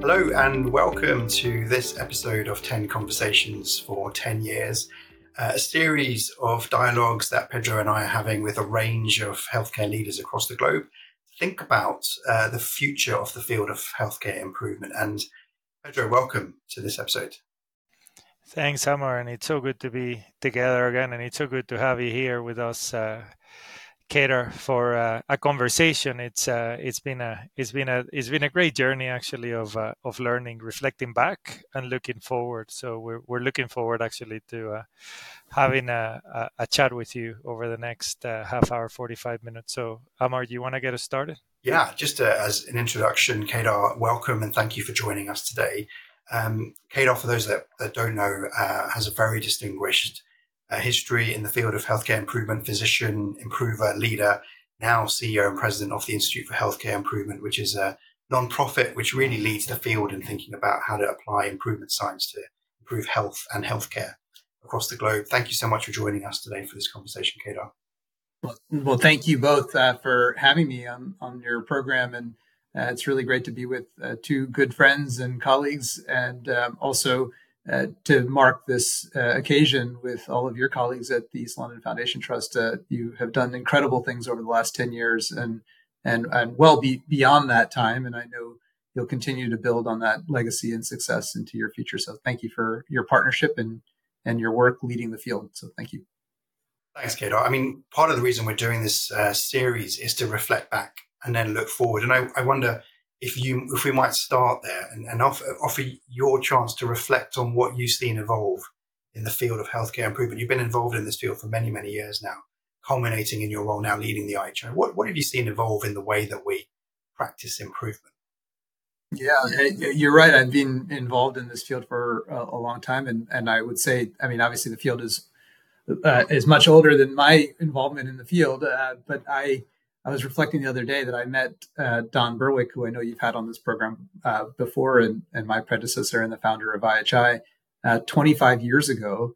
Hello and welcome to this episode of 10 Conversations for 10 Years, a series of dialogues that Pedro and I are having with a range of healthcare leaders across the globe to think about the future of the field of healthcare improvement. And Pedro, welcome to this episode. Thanks, Amar, and it's so good to be together again, and it's so good to have you here with us, Kader, for a conversation. It's been a great journey actually of learning, reflecting back, and looking forward. So we're looking forward actually to having a chat with you over the next half hour, 45 minutes. So Amar, do you want to get us started? Yeah, just as an introduction, Kader, welcome and thank you for joining us today. Kader, for those that don't know, has a very distinguished history in the field of healthcare improvement, physician, improver, leader, now CEO and president of the Institute for Healthcare Improvement, which is a non-profit which really leads the field in thinking about how to apply improvement science to improve health and healthcare across the globe. Thank you so much for joining us today for this conversation, Kader. Well, thank you both for having me on your program, and it's really great to be with two good friends and colleagues, and also to mark this occasion with all of your colleagues at the East London Foundation Trust. You have done incredible things over the last 10 years and well beyond that time, and I know you'll continue to build on that legacy and success into your future. So thank you for your partnership and your work leading the field. So thank you. Thanks, Kader. I mean, part of the reason we're doing this series is to reflect back and then look forward. And I wonder if we might start there and offer your chance to reflect on what you've seen evolve in the field of healthcare improvement. You've been involved in this field for many, many years now, culminating in your role now leading the IHO. What have you seen evolve in the way that we practice improvement? Yeah, you're right. I've been involved in this field for a long time. And I would say, I mean, obviously the field is much older than my involvement in the field. But I was reflecting the other day that I met Don Berwick, who I know you've had on this program before, and my predecessor and the founder of IHI 25 years ago.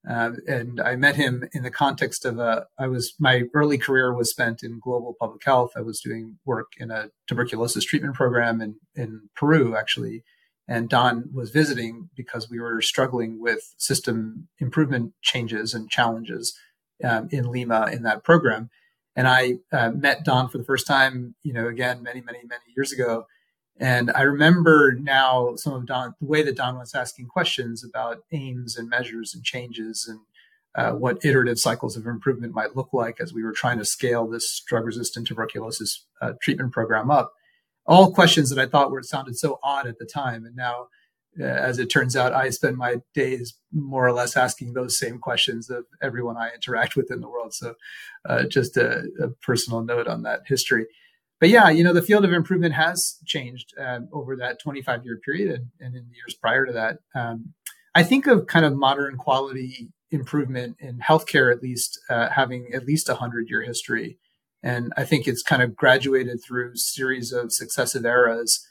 And I met him in the context of my early career was spent in global public health. I was doing work in a tuberculosis treatment program in Peru, actually. And Don was visiting because we were struggling with system improvement changes and challenges in Lima in that program. And I met Don for the first time, again, many, many, many years ago. And I remember now some of the way that Don was asking questions about aims and measures and changes and what iterative cycles of improvement might look like as we were trying to scale this drug-resistant tuberculosis treatment program up. All questions that I thought sounded so odd at the time. And now, as it turns out, I spend my days more or less asking those same questions of everyone I interact with in the world. So just a personal note on that history. But yeah, the field of improvement has changed over that 25-year period and in the years prior to that. I think of kind of modern quality improvement in healthcare, at least having at least 100-year history. And I think it's kind of graduated through a series of successive eras.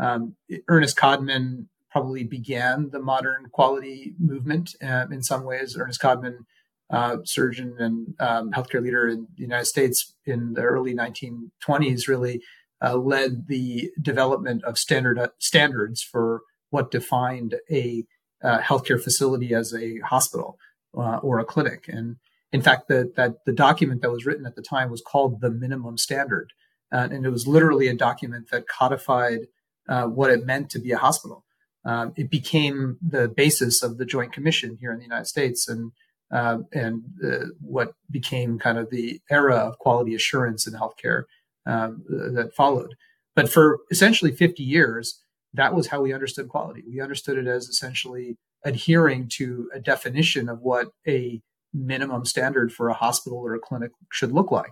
Ernest Codman probably began the modern quality movement in some ways. Ernest Codman, surgeon and healthcare leader in the United States in the early 1920s, really led the development of standards for what defined a healthcare facility as a hospital or a clinic. And in fact, the document that was written at the time was called the Minimum Standard. And it was literally a document that codified what it meant to be a hospital. It became the basis of the Joint Commission here in the United States and what became kind of the era of quality assurance in healthcare that followed. But for essentially 50 years, that was how we understood quality. We understood it as essentially adhering to a definition of what a minimum standard for a hospital or a clinic should look like.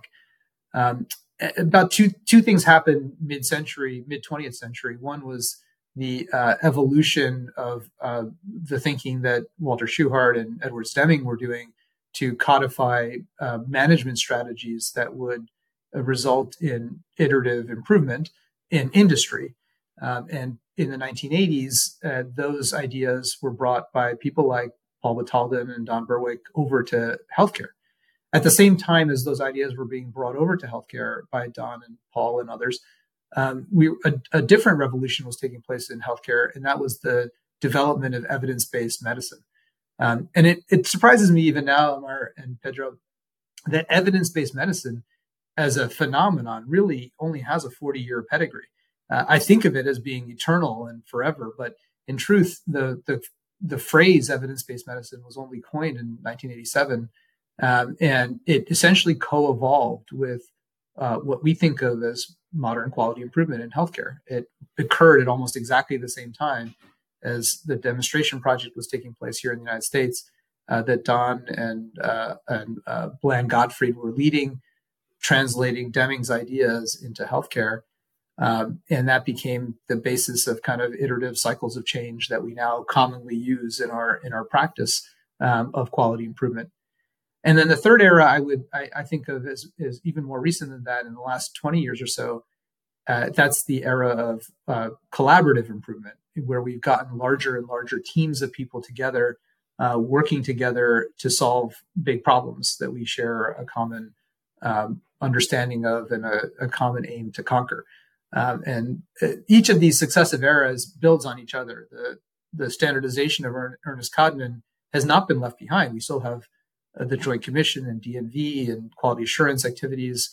About two things happened mid 20th century. One was the evolution of the thinking that Walter Shewhart and Edward Deming were doing to codify management strategies that would result in iterative improvement in industry. And in the 1980s, those ideas were brought by people like Paul Batalden and Don Berwick over to healthcare. At the same time as those ideas were being brought over to healthcare by Don and Paul and others, a different revolution was taking place in healthcare, and that was the development of evidence-based medicine. And it surprises me even now, Amar and Pedro, that evidence-based medicine as a phenomenon really only has a 40-year pedigree. I think of it as being eternal and forever, but in truth, the phrase evidence-based medicine was only coined in 1987, and it essentially co-evolved with what we think of as modern quality improvement in healthcare. It occurred at almost exactly the same time as the demonstration project was taking place here in the United States, that Don and Bland Gottfried were leading, translating Deming's ideas into healthcare. And that became the basis of kind of iterative cycles of change that we now commonly use in our practice of quality improvement. And then the third era I think of as even more recent than that, in the last 20 years or so. That's the era of collaborative improvement, where we've gotten larger and larger teams of people together, working together to solve big problems that we share a common understanding of and a common aim to conquer. And each of these successive eras builds on each other. The standardization of Ernest Codman has not been left behind. We still have the Joint Commission and DNV and quality assurance activities,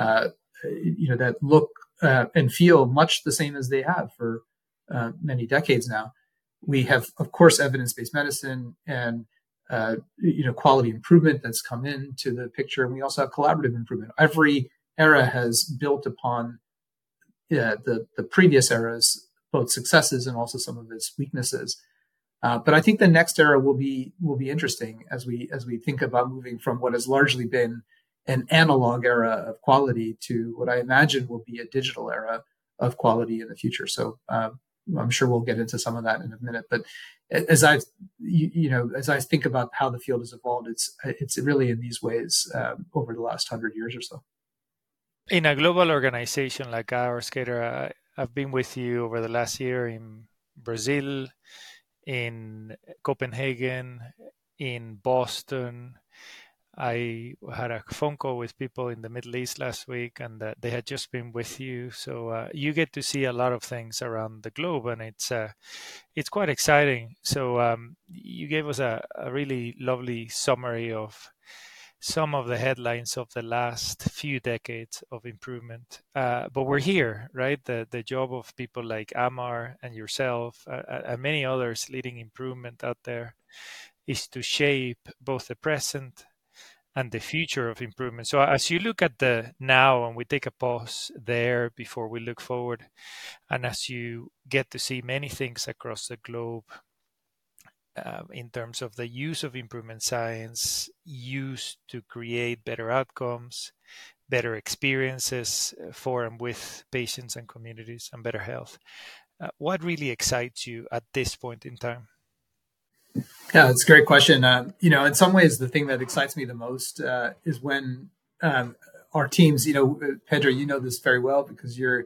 that look and feel much the same as they have for many decades now. We have, of course, evidence-based medicine and quality improvement that's come into the picture, and we also have collaborative improvement. Every era has built upon the previous era's both successes and also some of its weaknesses. But I think the next era will be interesting as we think about moving from what has largely been an analog era of quality to what I imagine will be a digital era of quality in the future. So I'm sure we'll get into some of that in a minute. But as I think about how the field has evolved, it's really in these ways over the last 100 years or so. In a global organization like ours, Kader, I've been with you over the last year in Brazil, in Copenhagen, in Boston. I had a phone call with people in the Middle East last week, and they had just been with you. So you get to see a lot of things around the globe, and it's quite exciting. So you gave us a really lovely summary of some of the headlines of the last few decades of improvement. But we're here, right? The job of people like Amar and yourself and many others leading improvement out there is to shape both the present and the future of improvement. So as you look at the now, and we take a pause there before we look forward, and as you get to see many things across the globe in terms of the use of improvement science used to create better outcomes, better experiences for and with patients and communities, and better health, what really excites you at this point in time? Yeah, it's a great question. In some ways, the thing that excites me the most is when our teams, Pedro, you know this very well because you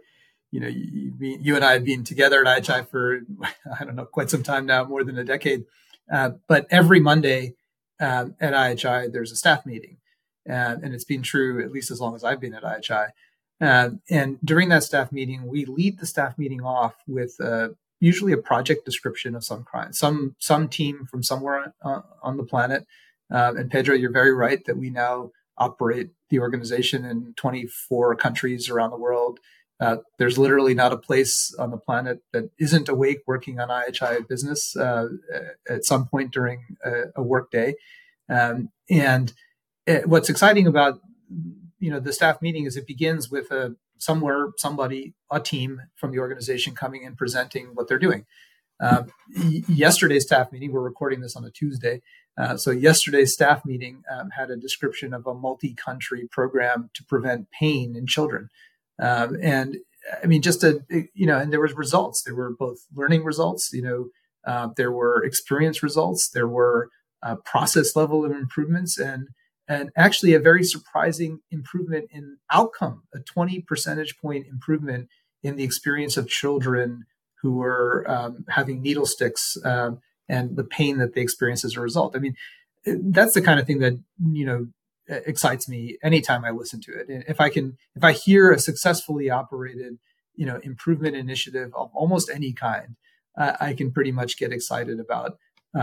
and I have been together at IHI for, I don't know, quite some time now, more than a decade. But every Monday at IHI, there's a staff meeting. And it's been true at least as long as I've been at IHI. And during that staff meeting, we lead the staff meeting off with usually a project description of some kind, some team from somewhere on the planet. And Pedro, you're very right that we now operate the organization in 24 countries around the world. There's literally not a place on the planet that isn't awake working on IHI business at some point during a work day. What's exciting about the staff meeting is it begins with a team from the organization coming and presenting what they're doing. Yesterday's staff meeting, we're recording this on a Tuesday, so yesterday's staff meeting had a description of a multi-country program to prevent pain in children. And I mean, and there was results. There were both learning results, there were experience results, there were process level of improvements, and actually a very surprising improvement in outcome, a 20 percentage point improvement in the experience of children who were having needle sticks and the pain that they experience as a result. I mean, that's the kind of thing that, excites me anytime I listen to it. If I hear a successfully operated improvement initiative of almost any kind, I can pretty much get excited about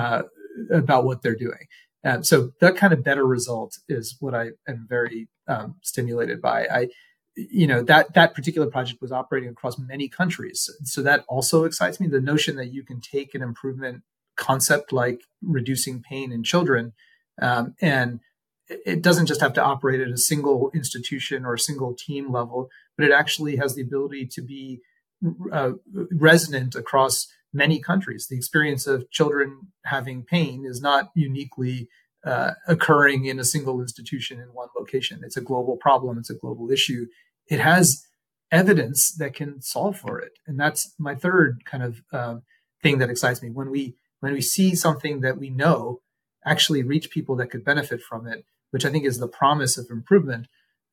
what they're doing. So that kind of better result is what I am very stimulated by. That particular project was operating across many countries. So that also excites me. The notion that you can take an improvement concept like reducing pain in children, and it doesn't just have to operate at a single institution or a single team level, but it actually has the ability to be resonant across many countries. The experience of children having pain is not uniquely occurring in a single institution in one location. It's a global problem. It's a global issue. It has evidence that can solve for it. And that's my third kind of thing that excites me. When we see something that we know actually reach people that could benefit from it, which I think is the promise of improvement,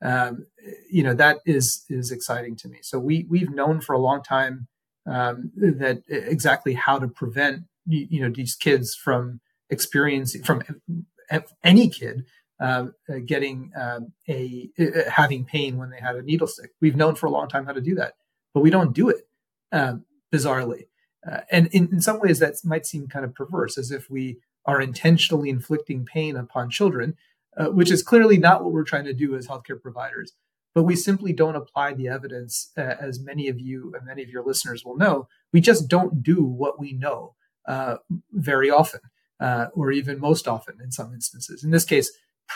that is exciting to me. So we've known for a long time that exactly how to prevent these kids from experiencing, from any kid getting having pain when they had a needle stick. We've known for a long time how to do that, but we don't do it, bizarrely. And in some ways that might seem kind of perverse, as if we are intentionally inflicting pain upon children, which is clearly not what we're trying to do as healthcare providers. But we simply don't apply the evidence, as many of you and many of your listeners will know. We just don't do what we know very often, or even most often in some instances. In this case,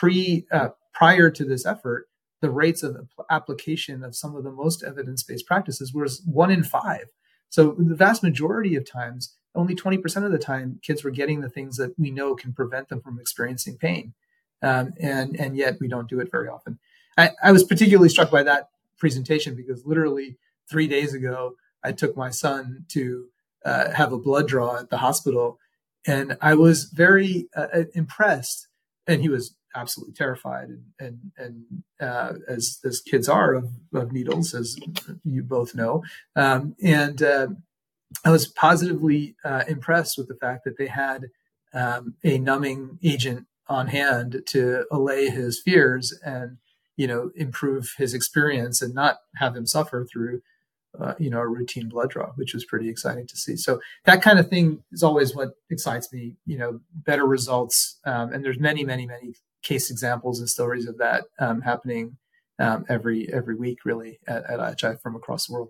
prior to this effort, the rates of application of some of the most evidence-based practices was 1 in 5. So the vast majority of times, only 20% of the time, kids were getting the things that we know can prevent them from experiencing pain. And yet we don't do it very often. I was particularly struck by that presentation because literally 3 days ago, I took my son to have a blood draw at the hospital, and I was very impressed. And he was absolutely terrified, and as kids are of needles, as you both know. And I was positively impressed with the fact that they had a numbing agent on hand to allay his fears and improve his experience and not have him suffer through a routine blood draw, which was pretty exciting to see. So that kind of thing is always what excites me, better results. And there's many, many, many case examples and stories of that happening every week, really, at IHI from across the world.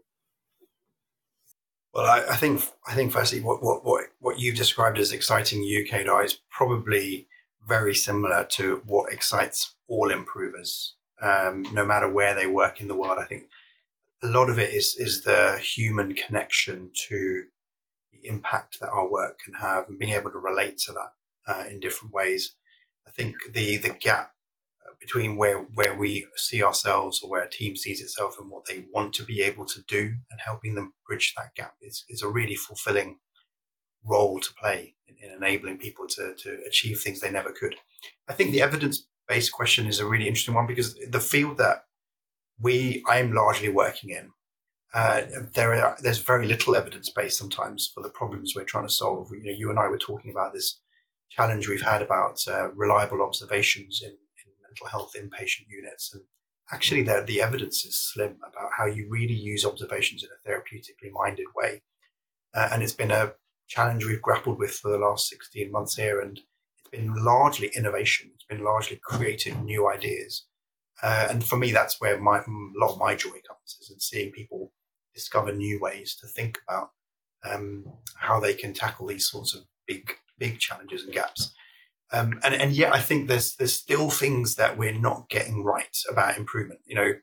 Well, I think firstly, what you've described as exciting you, Kedar, is probably very similar to what excites all improvers, no matter where they work in the world. I think a lot of it is the human connection to the impact that our work can have and being able to relate to that in different ways. I think the gap between where we see ourselves or where a team sees itself and what they want to be able to do and helping them bridge that gap is a really fulfilling role to play in enabling people to achieve things they never could. I think the evidence-based question is a really interesting one because the field that I'm largely working in, there's very little evidence-based sometimes for the problems we're trying to solve. You and I were talking about this challenge we've had about reliable observations in mental health inpatient units, and actually the evidence is slim about how you really use observations in a therapeutically minded way, and it's been a challenge we've grappled with for the last 16 months here, and it's been largely innovation. It's been largely creating new ideas, and for me that's where a lot of my joy comes, is in seeing people discover new ways to think about how they can tackle these sorts of big challenges and gaps. And yet I think there's still things that we're not getting right about improvement.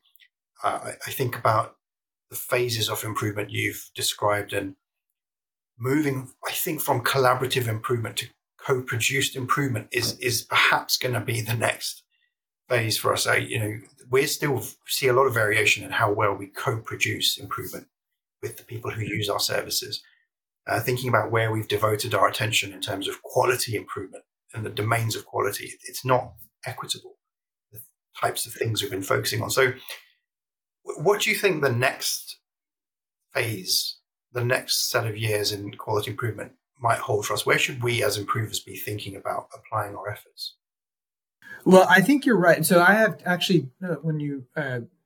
I think about the phases of improvement you've described, and moving, I think, from collaborative improvement to co-produced improvement is perhaps going to be the next phase for us. We still see a lot of variation in how well we co-produce improvement with the people who use our services. Thinking about where we've devoted our attention in terms of quality improvement and the domains of quality, it's not equitable, the types of things we've been focusing on. So what do you think the next phase, the next set of years in quality improvement might hold for us? Where should we as improvers be thinking about applying our efforts? Well, I think you're right. So I have actually, when you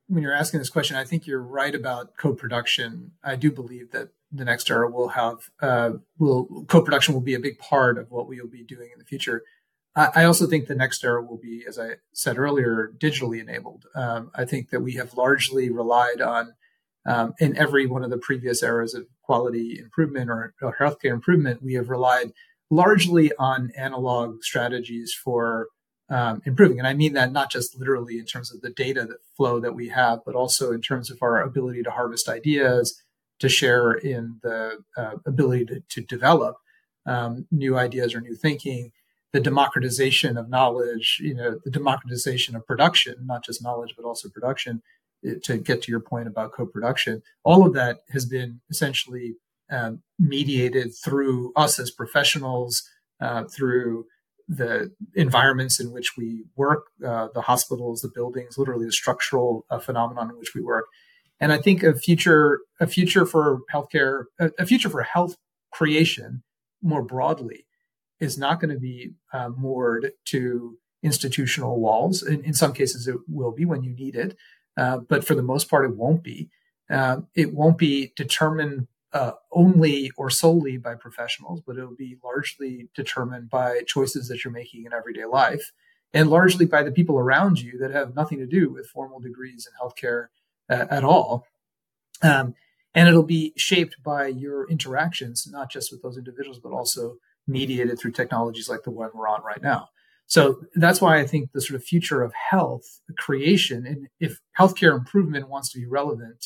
when you're asking this question, I think you're right about co-production. I do believe that the next era will have co-production will be a big part of what we will be doing in the future. I also think the next era will be, as I said earlier, digitally enabled. I think that we have largely relied on, in every one of the previous eras of quality improvement or healthcare improvement, we have relied largely on analog strategies for improving. And I mean that not just literally in terms of the data flow that we have, but also in terms of our ability to harvest ideas, to share in the ability to develop new ideas or new thinking, the democratization of knowledge, the democratization of production, not just knowledge, but also production, to get to your point about co-production. All of that has been essentially mediated through us as professionals, through the environments in which we work, the hospitals, the buildings, literally the structural phenomenon in which we work. And I think a future for healthcare, a future for health creation more broadly is not going to be moored to institutional walls. In some cases, it will be when you need it. But for the most part, it won't be. It won't be determined only or solely by professionals, but it'll be largely determined by choices that you're making in everyday life, and largely by the people around you that have nothing to do with formal degrees in healthcare at all. And it'll be shaped by your interactions, not just with those individuals, but also mediated through technologies like the one we're on right now. So that's why I think the sort of future of health creation, and if healthcare improvement wants to be relevant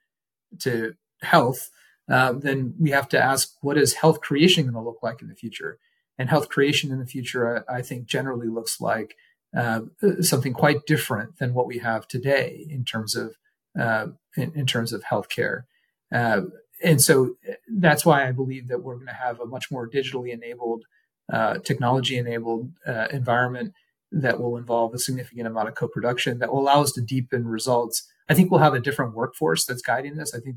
to health, then we have to ask, what is health creation going to look like in the future? And health creation in the future, I think, generally looks like something quite different than what we have today in terms of healthcare. And so that's why I believe that we're going to have a much more digitally enabled, technology-enabled environment that will involve a significant amount of co-production that will allow us to deepen results. I think we'll have a different workforce that's guiding this. I think,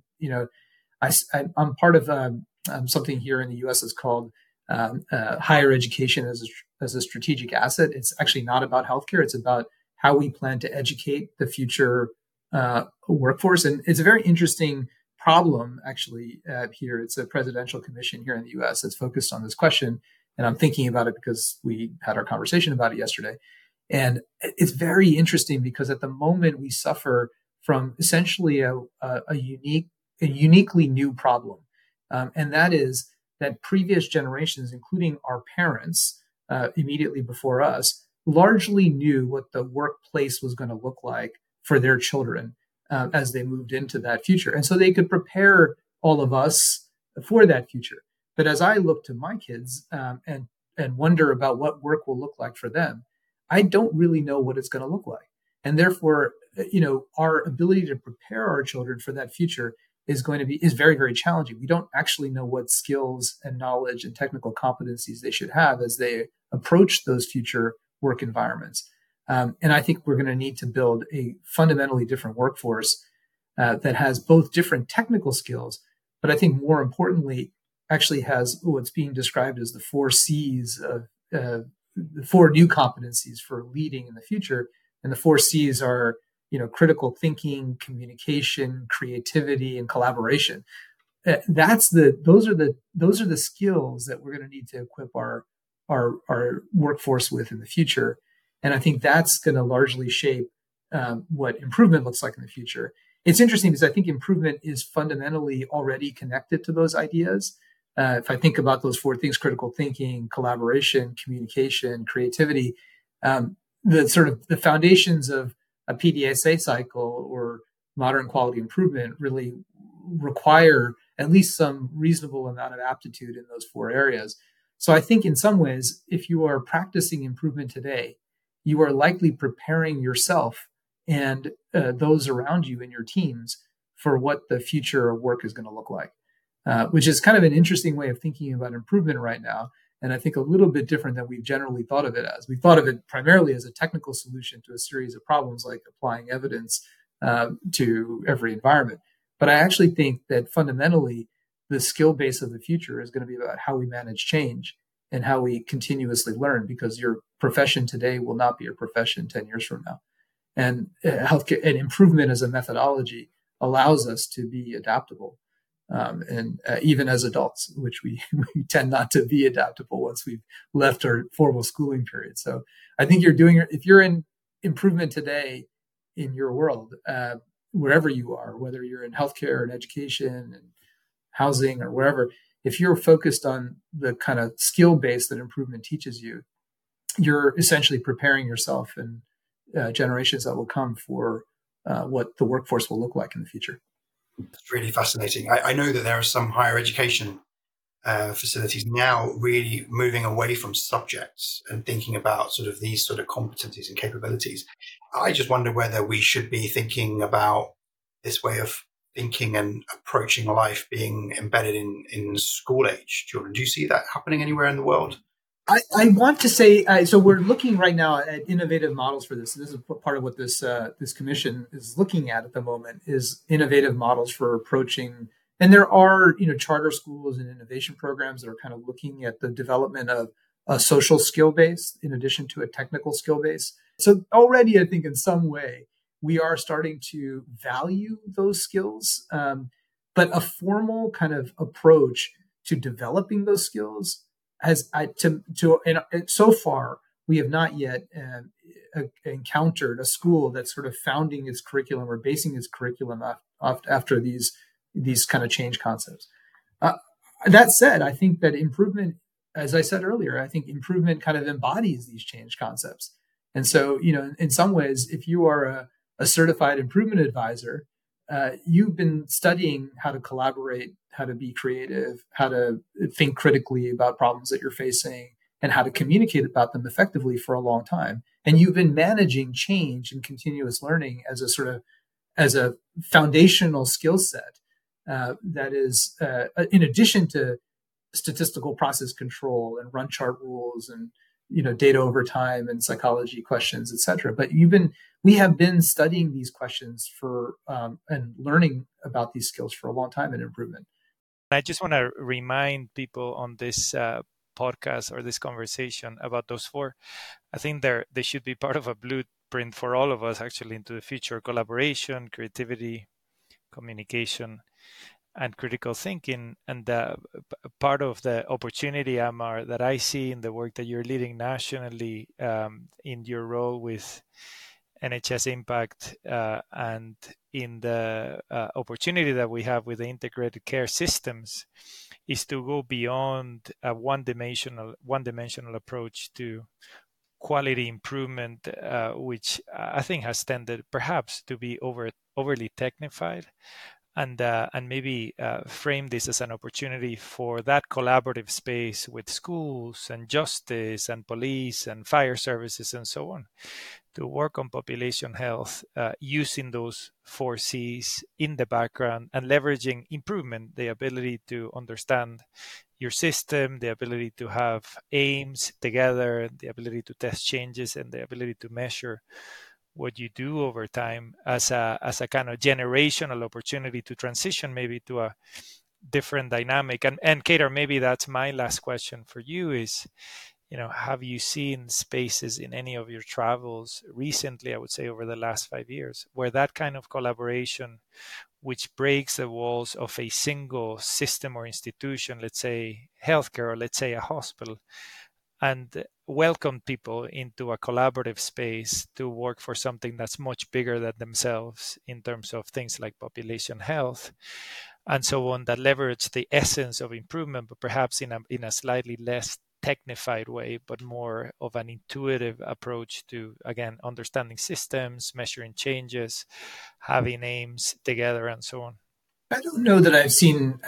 I'm part of something here in the U.S. that's called higher education as a strategic asset. It's actually not about healthcare. It's about how we plan to educate the future workforce. And it's a very interesting problem, actually, here. It's a presidential commission here in the U.S. that's focused on this question. And I'm thinking about it because we had our conversation about it yesterday. And it's very interesting because at the moment we suffer from essentially a uniquely new problem. And that is that previous generations, including our parents immediately before us, largely knew what the workplace was going to look like for their children as they moved into that future. And so they could prepare all of us for that future. But as I look to my kids and wonder about what work will look like for them, I don't really know what it's going to look like. And therefore, our ability to prepare our children for that future is very, very challenging. We don't actually know what skills and knowledge and technical competencies they should have as they approach those future work environments. And I think we're going to need to build a fundamentally different workforce that has both different technical skills, but I think more importantly, actually has what's being described as the 4 C's of the 4 new competencies for leading in the future. And the 4 C's are, critical thinking, communication, creativity, and collaboration. Those are the skills that we're going to need to equip our workforce with in the future. And I think that's going to largely shape what improvement looks like in the future. It's interesting because I think improvement is fundamentally already connected to those ideas. If I think about those 4 things, critical thinking, collaboration, communication, creativity, the foundations of a PDSA cycle or modern quality improvement really require at least some reasonable amount of aptitude in those 4 areas. So I think in some ways, if you are practicing improvement today, you are likely preparing yourself and those around you in your teams for what the future of work is going to look like. Which is kind of an interesting way of thinking about improvement right now. And I think a little bit different than we've generally thought of it as. We've thought of it primarily as a technical solution to a series of problems like applying evidence to every environment. But I actually think that fundamentally, the skill base of the future is going to be about how we manage change and how we continuously learn, because your profession today will not be your profession 10 years from now. And healthcare and improvement as a methodology allows us to be adaptable. And even as adults, which we tend not to be adaptable once we've left our formal schooling period. So I think if you're in improvement today in your world, wherever you are, whether you're in healthcare and education and housing or wherever, if you're focused on the kind of skill base that improvement teaches you, you're essentially preparing yourself and generations that will come for what the workforce will look like in the future. It's really fascinating. I know that there are some higher education facilities now really moving away from subjects and thinking about sort of these sort of competencies and capabilities. I just wonder whether we should be thinking about this way of thinking and approaching life being embedded in school age children. Do you see that happening anywhere in the world? I want to say, so we're looking right now at innovative models for this. This is part of what this commission is looking at the moment, is innovative models for approaching. And there are, charter schools and innovation programs that are kind of looking at the development of a social skill base in addition to a technical skill base. So already, I think in some way, we are starting to value those skills, but a formal kind of approach to developing those skills so far, we have not yet encountered a school that's sort of founding its curriculum or basing its curriculum after these kind of change concepts. That said, I think that improvement, as I said earlier, I think improvement kind of embodies these change concepts. And so, in some ways, if you are a certified improvement advisor, you've been studying how to collaborate, how to be creative, how to think critically about problems that you're facing, and how to communicate about them effectively for a long time. And you've been managing change and continuous learning as a foundational skill set that is, in addition to statistical process control and run chart rules and data over time and psychology questions, et cetera. But we have been studying these questions and learning about these skills for a long time in improvement. I just want to remind people on this podcast or this conversation about those four. I think they should be part of a blueprint for all of us actually into the future: collaboration, creativity, communication, and critical thinking. And part of the opportunity, Amar, that I see in the work that you're leading nationally in your role with NHS Impact and in the opportunity that we have with the integrated care systems is to go beyond a one-dimensional approach to quality improvement, which I think has tended perhaps to be overly technified. And maybe frame this as an opportunity for that collaborative space with schools and justice and police and fire services and so on to work on population health using those 4 C's in the background and leveraging improvement, the ability to understand your system, the ability to have aims together, the ability to test changes, and the ability to measure what you do over time as a kind of generational opportunity to transition maybe to a different dynamic. And Kedar, maybe that's my last question for you is, have you seen spaces in any of your travels recently, I would say over the last 5 years, where that kind of collaboration, which breaks the walls of a single system or institution, let's say healthcare, or let's say a hospital, and welcome people into a collaborative space to work for something that's much bigger than themselves in terms of things like population health and so on, that leverage the essence of improvement, but perhaps in a slightly less technified way, but more of an intuitive approach to, again, understanding systems, measuring changes, having aims together, and so on? I don't know that I've seen...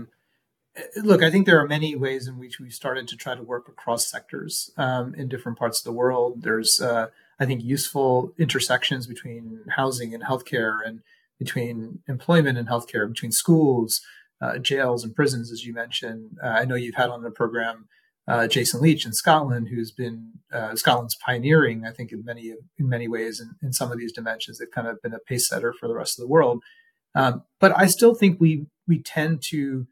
Look, I think there are many ways in which we've started to try to work across sectors in different parts of the world. There's, I think, useful intersections between housing and healthcare, and between employment and healthcare, between schools, jails and prisons, as you mentioned. I know you've had on the program Jason Leach in Scotland, who's been Scotland's pioneering, I think, in many ways in some of these dimensions. They've kind of been a pace setter for the rest of the world. But I still think we tend to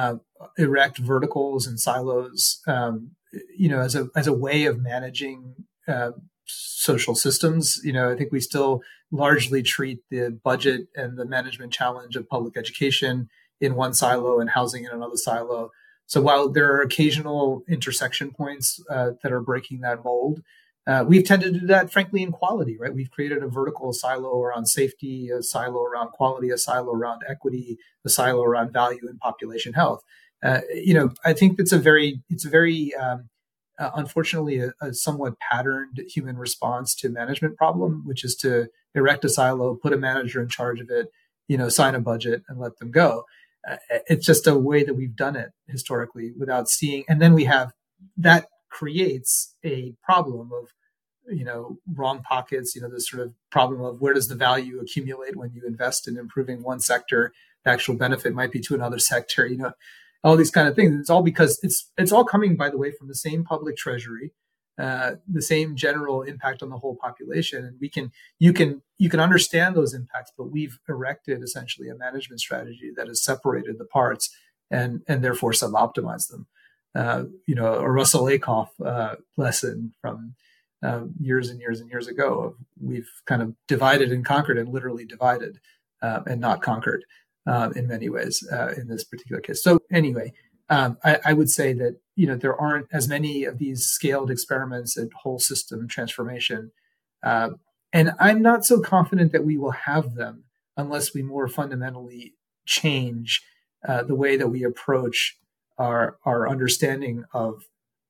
erect verticals and silos, as a way of managing social systems. I think we still largely treat the budget and the management challenge of public education in one silo and housing in another silo. So while there are occasional intersection points that are breaking that mold, we've tended to do that, frankly, in quality, right? We've created a vertical silo around safety, a silo around quality, a silo around equity, a silo around value and population health. I think it's a very unfortunately a somewhat patterned human response to management problem, which is to erect a silo, put a manager in charge of it, sign a budget and let them go. It's just a way that we've done it historically without seeing. And then we have that creates a problem of, wrong pockets, this sort of problem of where does the value accumulate when you invest in improving one sector, the actual benefit might be to another sector, all these kind of things. It's all because it's all coming, by the way, from the same public treasury, the same general impact on the whole population. And you can understand those impacts, but we've erected essentially a management strategy that has separated the parts and therefore suboptimized them. A Russell Ackoff lesson from years and years and years ago. We've kind of divided and conquered, and literally divided and not conquered in many ways in this particular case. So anyway, I would say that there aren't as many of these scaled experiments at whole system transformation, and I'm not so confident that we will have them unless we more fundamentally change the way that we approach our understanding of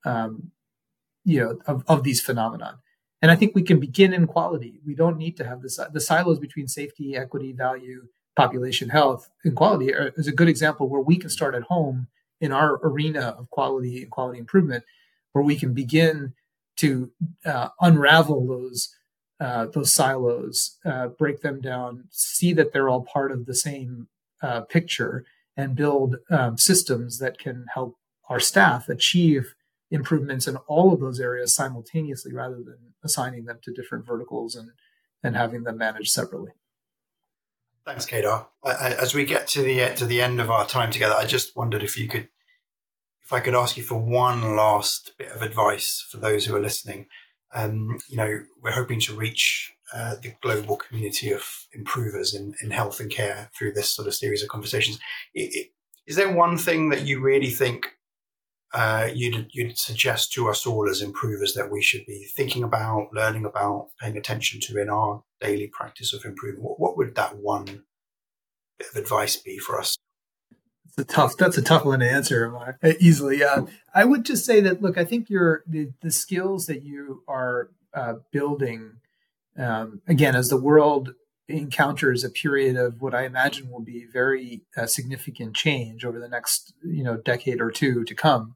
these phenomenon. And I think we can begin in quality. We don't need to have the silos between safety, equity, value, population health, and quality is a good example where we can start at home in our arena of quality and quality improvement, where we can begin to unravel those silos, break them down, see that they're all part of the same picture, and build systems that can help our staff achieve improvements in all of those areas simultaneously, rather than assigning them to different verticals and having them managed separately. Thanks, Kedar. As we get to the end of our time together, I just wondered if I could ask you for one last bit of advice for those who are listening. We're hoping to reach the global community of improvers in health and care through this sort of series of conversations. Is there one thing that you really think you'd suggest to us all as improvers that we should be thinking about, learning about, paying attention to in our daily practice of improvement? What would that one bit of advice be for us? That's a tough one to answer, Mark, easily. I would just say that, look, I think the skills that you are building, again, as the world encounters a period of what I imagine will be very significant change over the next decade or two to come.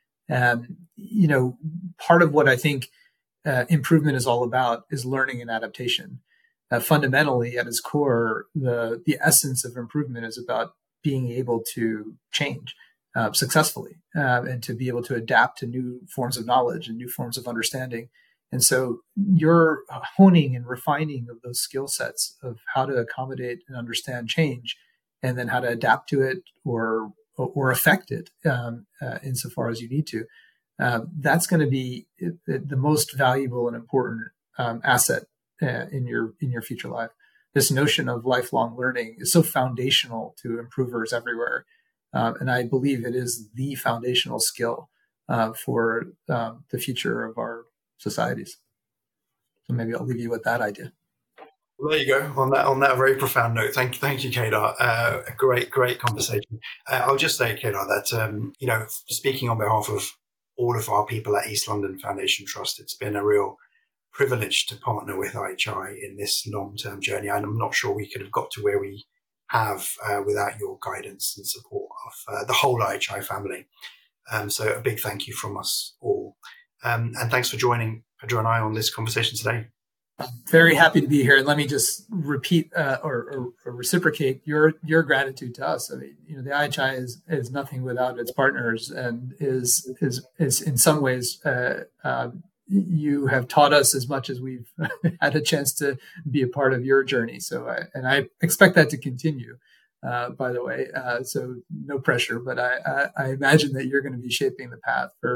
Part of what I think improvement is all about is learning and adaptation. Fundamentally, at its core, the essence of improvement is about being able to change successfully and to be able to adapt to new forms of knowledge and new forms of understanding. And so you're honing and refining of those skill sets of how to accommodate and understand change, and then how to adapt to it or affect it insofar as you need to. That's going to be the most valuable and important asset in your future life. This notion of lifelong learning is so foundational to improvers everywhere. And I believe it is the foundational skill for the future of our societies. So maybe I'll leave you with that idea. Well, there you go. On that very profound note, thank you, Kedar. A great conversation. I'll just say, Kedar, that speaking on behalf of all of our people at East London Foundation Trust, it's been a real privilege to partner with IHI in this long-term journey, and I'm not sure we could have got to where we have without your guidance and support of the whole IHI family. So a big thank you from us all. And thanks for joining Pedro and I on this conversation today. I'm very happy to be here. And let me just repeat or reciprocate your gratitude to us. I mean, the IHI is nothing without its partners, and is in some ways you have taught us as much as we've had a chance to be a part of your journey. So, I expect that to continue. By the way, so no pressure, but I imagine that you're going to be shaping the path for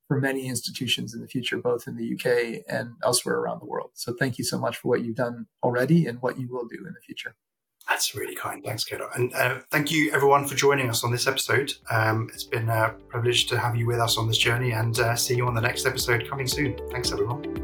for many institutions in the future, both in the UK and elsewhere around the world. So thank you so much for what you've done already and what you will do in the future. That's really kind. Thanks, Kedar. And thank you, everyone, for joining us on this episode. It's been a privilege to have you with us on this journey, and see you on the next episode coming soon. Thanks, everyone.